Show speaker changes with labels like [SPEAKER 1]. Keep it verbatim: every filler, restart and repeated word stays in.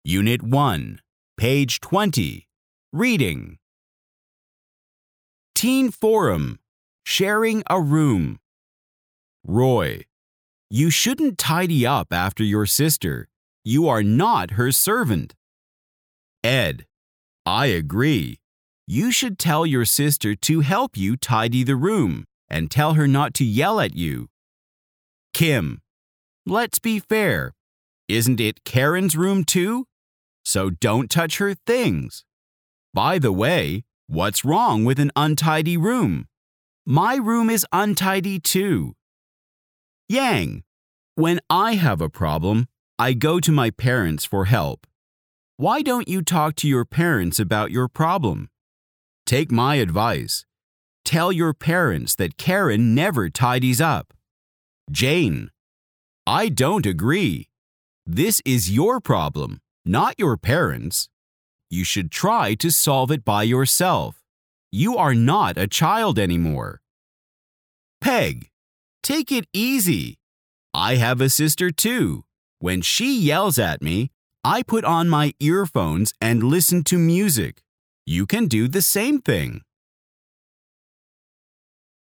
[SPEAKER 1] Unit one, page twenty. Reading. Teen Forum. Sharing a room. Roy. You shouldn't tidy up after your sister. You are not her servant. Ed. I agree. You should tell your sister to help you tidy the room and tell her not to yell at you. Kim. Let's be fair. Isn't it Karen's room too? So don't touch her things. By the way, what's wrong with an untidy room? My room is untidy too. Yang. When I have a problem, I go to my parents for help. Why don't you talk to your parents about your problem? Take my advice. Tell your parents that Karen never tidies up. Jane. I don't agree. This is your problem, not your parents'. You should try to solve it by yourself. You are not a child anymore. Peg. Take it easy. I have a sister too. When she yells at me, I put on my earphones and listen to music. You can do the same thing.